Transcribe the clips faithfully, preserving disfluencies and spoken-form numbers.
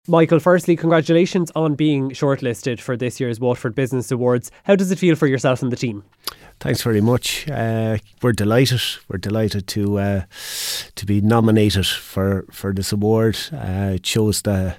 Michael, firstly, congratulations on being shortlisted for this year's Waterford Business Awards. How does it feel for yourself and the team? Thanks very much. Uh, we're delighted. We're delighted to uh, to be nominated for, for this award. Uh, it shows the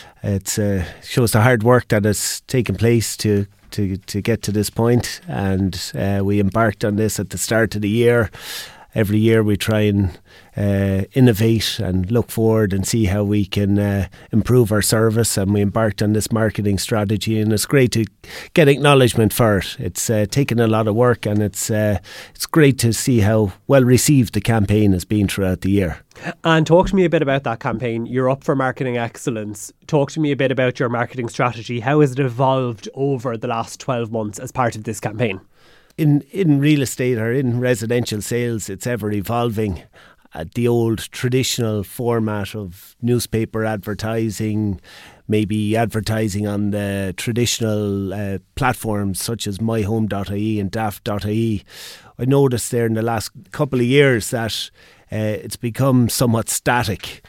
it uh, shows the hard work that has taken place to to to get to this point. And uh, we embarked on this at the start of the year. Every year we try and uh, innovate and look forward and see how we can uh, improve our service, and we embarked on this marketing strategy, and it's great to get acknowledgement for it. It's uh, taken a lot of work, and it's uh, it's great to see how well received the campaign has been throughout the year. And talk to me a bit about that campaign. You're up for marketing excellence. Talk to me a bit about your marketing strategy. How has it evolved over the last twelve months as part of this campaign? In in real estate or in residential sales, it's ever evolving. Uh, the old traditional format of newspaper advertising, maybe advertising on the traditional uh, platforms such as my home dot I E and daft dot I E. I noticed there in the last couple of years that uh, it's become somewhat static,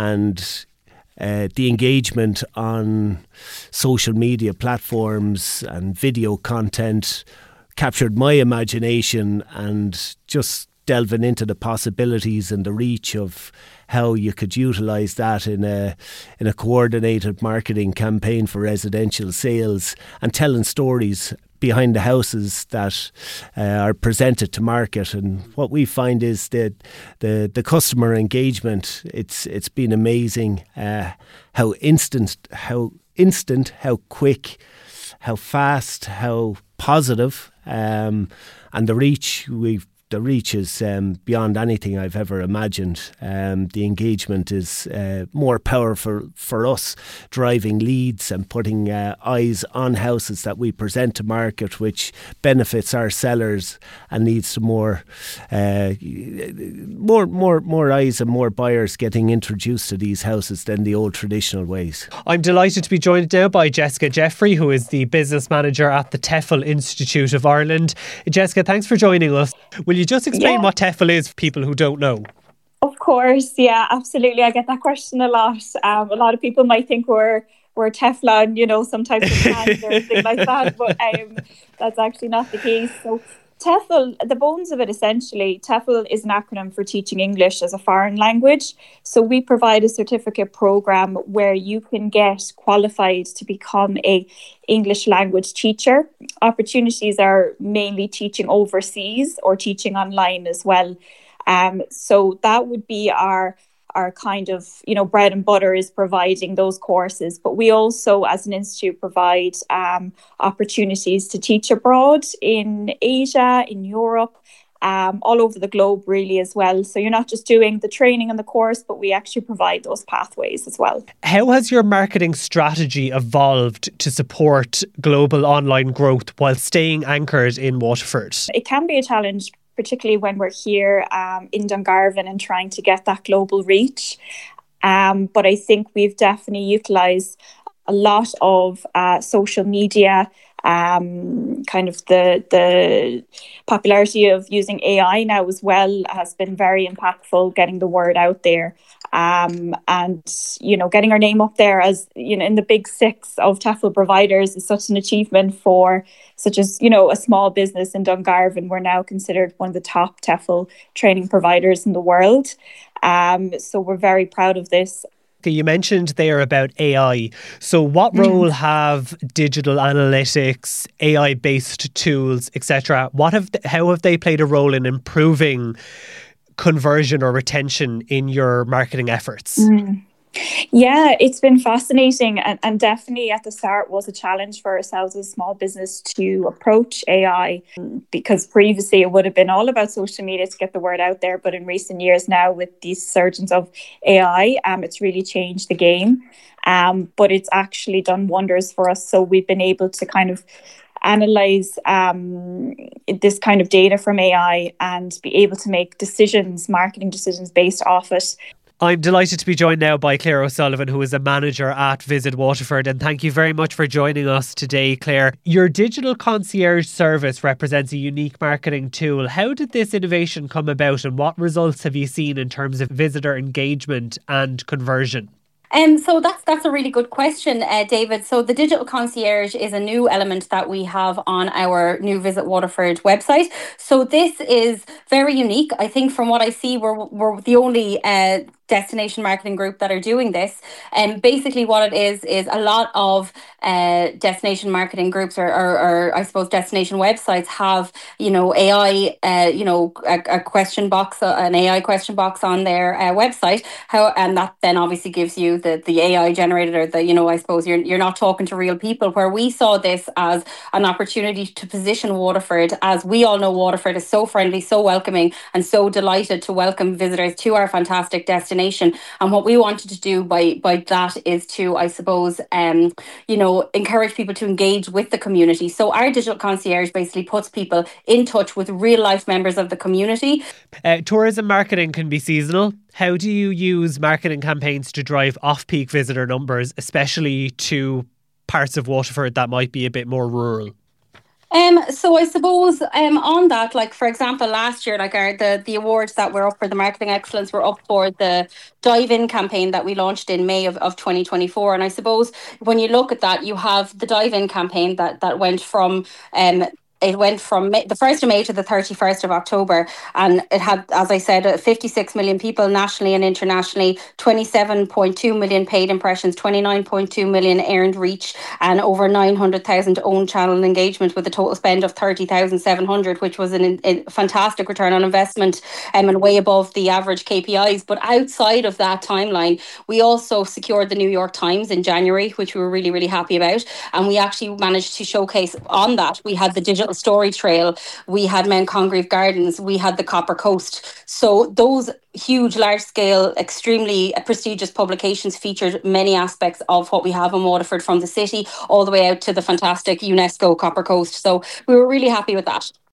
and Uh, the engagement on social media platforms and video content captured my imagination, and just delving into the possibilities and the reach of how you could utilise that in a in a coordinated marketing campaign for residential sales, and telling stories behind the houses that uh, are presented to market. And what we find is that the the customer engagement, it's it's been amazing. Uh, how instant, how instant, how quick, how fast, how positive, um, and the reach we've. The reach is um, beyond anything I've ever imagined. Um, the engagement is uh, more powerful for us, driving leads and putting uh, eyes on houses that we present to market, which benefits our sellers and leads to more, uh, more, more, more eyes and more buyers getting introduced to these houses than the old traditional ways. I'm delighted to be joined now by Jessica Jeffrey, who is the business manager at the TEFL Institute of Ireland. Jessica, thanks for joining us. Will you just explain yeah. what TEFL is for people who don't know? Of course, yeah, absolutely. I get that question a lot. Um, a lot of people might think we're we're Teflon, you know, some type of hand or something like that, but um, that's actually not the case. So TEFL, the bones of it essentially, TEFL is an acronym for Teaching English as a Foreign Language. So we provide a certificate program where you can get qualified to become a English language teacher. Opportunities are mainly teaching overseas or teaching online as well. Um, so that would be our our kind of, you know, bread and butter, is providing those courses. But we also, as an institute, provide um, opportunities to teach abroad in Asia, in Europe, um, all over the globe really as well. So you're not just doing the training and the course, but we actually provide those pathways as well. How has your marketing strategy evolved to support global online growth while staying anchored in Waterford? It can be a challenge, particularly when we're here um, in Dungarvan and trying to get that global reach. Um, but I think we've definitely utilised a lot of uh, social media, um, kind of the the popularity of using A I now as well has been very impactful, getting the word out there. Um, and, you know, getting our name up there as, you know, in the big six of TEFL providers is such an achievement for such as, you know, a small business in Dungarvan. We're now considered one of the top TEFL training providers in the world. Um, so we're very proud of this. You mentioned there about A I. So what role have digital analytics, A I-based tools, et cetera, what have th- how have they played a role in improving conversion or retention in your marketing efforts? Mm. Yeah, it's been fascinating, and, and definitely at the start was a challenge for ourselves as a small business to approach A I, because previously it would have been all about social media to get the word out there. But in recent years now, with the surgence of A I, um, it's really changed the game. Um, but it's actually done wonders for us. So we've been able to kind of analyze um, this kind of data from A I and be able to make decisions, marketing decisions based off it. I'm delighted to be joined now by Claire O'Sullivan, who is a manager at Visit Waterford. And thank you very much for joining us today, Claire. Your digital concierge service represents a unique marketing tool. How did this innovation come about, and what results have you seen in terms of visitor engagement and conversion? Um, so that's that's a really good question, uh, David. So the digital concierge is a new element that we have on our new Visit Waterford website. So this is very unique. I think from what I see, we're we're the only uh, destination marketing group that are doing this. And basically, what it is is a lot of uh, destination marketing groups, or, or, or I suppose destination websites have, you know, A I, uh, you know, a, a question box, uh, an A I question box on their uh, website. How and that then obviously gives you the the A I generated, or the, you know, I suppose you're you're not talking to real people. Where we saw this as an opportunity to position Waterford, as we all know Waterford is so friendly, so welcoming, and so delighted to welcome visitors to our fantastic destination. And what we wanted to do by by that is to, I suppose, um, you know, encourage people to engage with the community. So our digital concierge basically puts people in touch with real life members of the community. Uh, tourism marketing can be seasonal. How do you use marketing campaigns to drive off-peak visitor numbers, especially to parts of Waterford that might be a bit more rural? Um, so I suppose um, on that, like for example, last year, like our the the awards that were up for the marketing excellence were up for the Dive In campaign that we launched in May of, of twenty twenty-four. And I suppose when you look at that, you have the Dive In campaign that that went from um it went from May, the first of May to the thirty-first of October, and it had, as I said, uh, fifty-six million people nationally and internationally, twenty-seven point two million paid impressions, twenty-nine point two million earned reach, and over nine hundred thousand owned channel engagement, with a total spend of thirty thousand seven hundred, which was an, a fantastic return on investment, um, and way above the average K P Is. But outside of that timeline, we also secured the New York Times in January, which we were really, really happy about. And we actually managed to showcase on that. We had the digital story trail, we had Mount Congreve Gardens, we had the Copper Coast. So those huge, large scale, extremely prestigious publications featured many aspects of what we have in Waterford, from the city all the way out to the fantastic UNESCO Copper Coast. So we were really happy with that.